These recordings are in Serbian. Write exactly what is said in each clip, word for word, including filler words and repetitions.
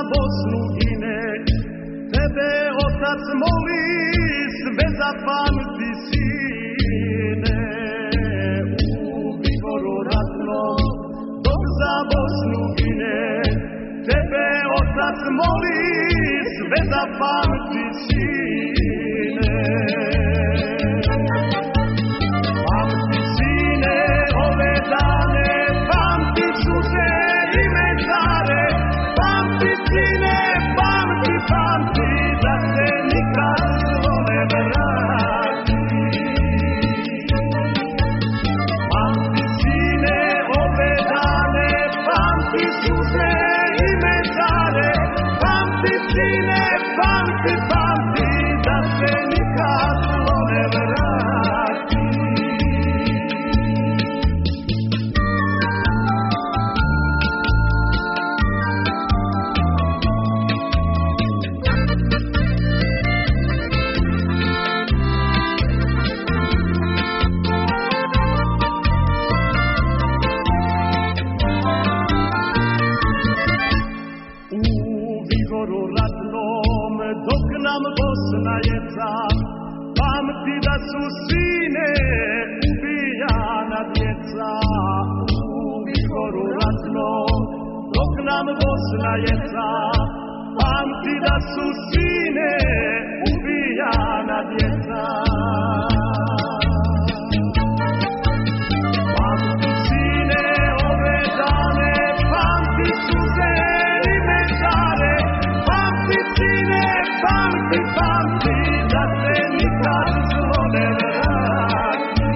Bosnu gine, tebe otac moli, sve zapamti sine. U vihoru ratnom, dok za Bosnu gine, tebe otac moli, sve zapamti sine. Pamti sine ove dane, pamti suze i metare, pamti sine, pamti, pamti, da se nikad zlo ne vrati. Pamti sine ove dane, pamti suze i metare, pamti sine, pamti, pamti, da se nikad zlo ne vrati. Dok nam Bosna je car, pamti da su sine ubijana djeca. U vihoru ratnom, dok nam Bosna je car, pamti da su sine ubijana djeca. Pamti sine ove dane, pamti suze i metare, pamti sine, pamti, pamti, da se nikad zlo ne vrati.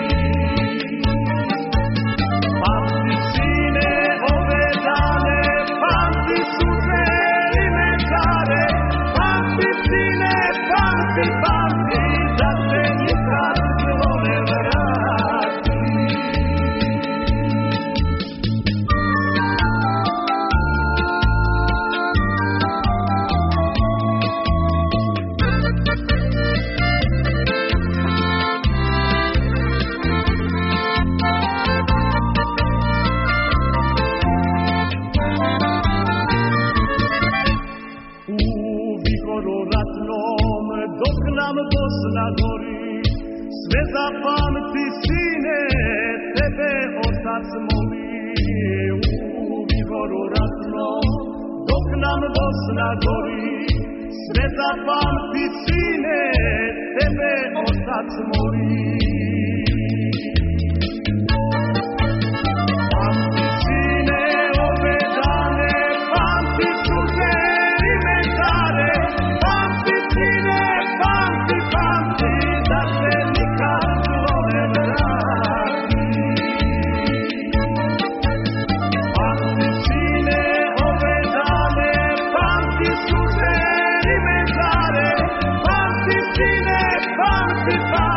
Pamti sine ove dane, pamti suze i metare, pamti sine, pamti, pamti, da se nikad zlo ne vrati. Dok nam Bosna gori, sve zapamti sine, tebe otac moli. U vihoru ratnom, dok nam Bosna gori, sve zapamti sine, tebe otac moli. Pamti sine ove dane, pamti suze i metare, pamti sine, pamti, pamti, da se nikad zlo ne vrati. Pamti sine ove dane, pamti suze i metare, pamti sine, pamti, pamti.